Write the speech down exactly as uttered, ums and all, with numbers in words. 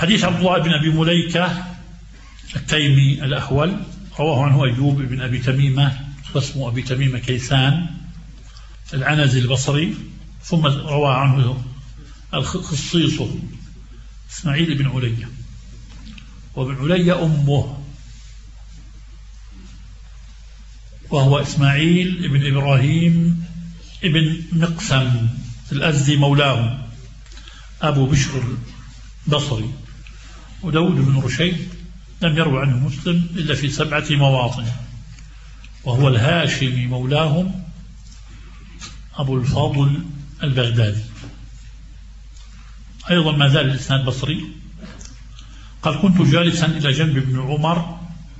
حديث عبد الله بن أبي مليكة التيمي الأحول رواه عنه أيوب بن أبي تميمة واسمه أبي تميمة كيسان العنزي البصري، ثم روى عنه الخصيص إسماعيل بن علية، وابن علية أمه وهو إسماعيل بن إبراهيم بن مقسم الأزدي مولاه أبو بشر البصري. وداود بن رشيد لم يروي عنه مسلم إلا في سبعة مواطن، وهو الهاشمي مولاهم أبو الفاضل البغدادي. أيضا ما زال الإسناد بصري. قال: كنت جالسا إلى جنب ابن عمر